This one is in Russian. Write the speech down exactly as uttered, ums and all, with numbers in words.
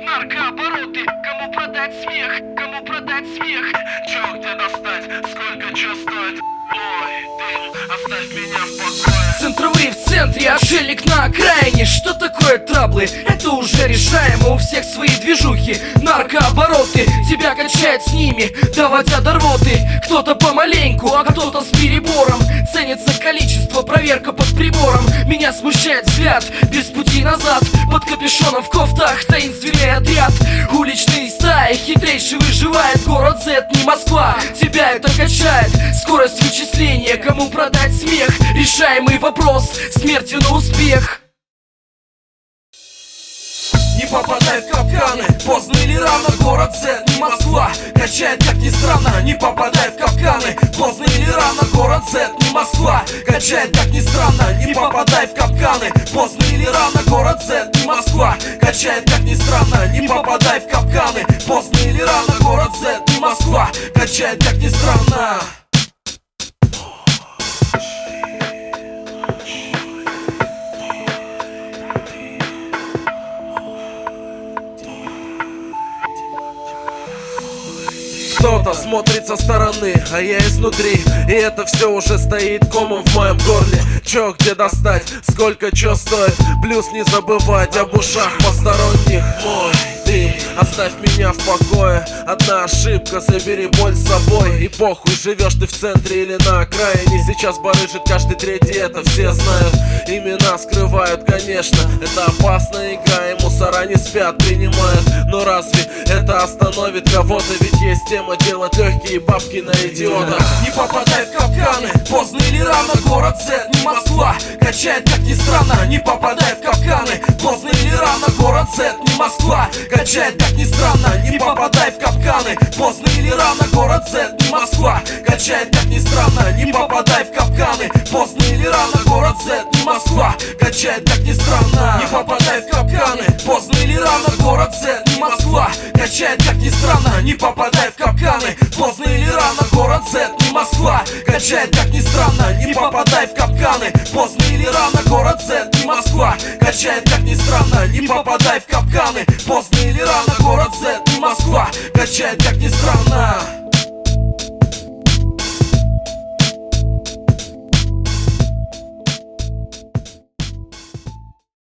наркообороты. Кому продать смех, кому продать смех? Чё, где достать, сколько чё стоит? Мой дым, оставь меня в покое. Центровые в центре, отшельник на окраине. Что такое траблы? Это уже решаемо. У всех свои движухи, наркообороты. Тебя качает с ними, доводя до рвоты. Кто-то помаленьку, а кто-то с перебором. Ценится количество, проверка под прибором. Меня смущает взгляд, без пути назад. Под капюшоном в кофтах таинственный отряд. Уличные стаи, хитрейший выживает. Город Z, не Москва, тебя это качает. Скорость вычисления, кому продать смех? Решаемый вопрос, смертью на успех. Не попадай в капканы, поздно или рано. Город Z, не Москва, качает как ни странно. Не попадай в капканы, поздно или рано. Город Z, не Москва, качает как ни странно. Не попадай в капканы, поздно или рано. Город Z, не Москва, качает как ни странно. Не попадай в капканы, поздно или рано. Город Z, не Москва, качает как ни странно. Кто-то смотрит со стороны, а я изнутри. И это все уже стоит комом в моем горле. Чё, где достать, сколько чё стоит? Плюс не забывать об ушах посторонних. Мой ты, оставь меня в покое. Одна ошибка, забери боль с собой. И похуй, живешь ты в центре или на окраине. Сейчас барыжит каждый третий, это все знают. Имена скрывают, конечно. Это опасная игра, и мусора не спят, принимают. Но разве это остановит кого-то? Ведь есть тема делать легкие бабки на идиота. Не попадай в капканы, поздно или рано. Город Z, не Москва, качает как ни странно. Не попадай в капканы, поздно или рано. Город Z, не Москва, качает как ни странно. Не попадай в капканы, поздно или рано. Город Z, не Москва, качает как ни странно. Не попадай в капканы, поздно или рано. Город Z, не Москва, качает как ни странно. Не попадай в капканы, поздно или рано. Город Z, не Москва, качает как ни странно. Не попадай в капканы, поздно или рано. Город Z, не Москва, качает как ни странно. Не попадай в капканы, поздно или рано. Город Z, не Москва, качает как ни странно. Не попадай в капканы, поздно или рано. Город Z, не Москва, качает как ни странно.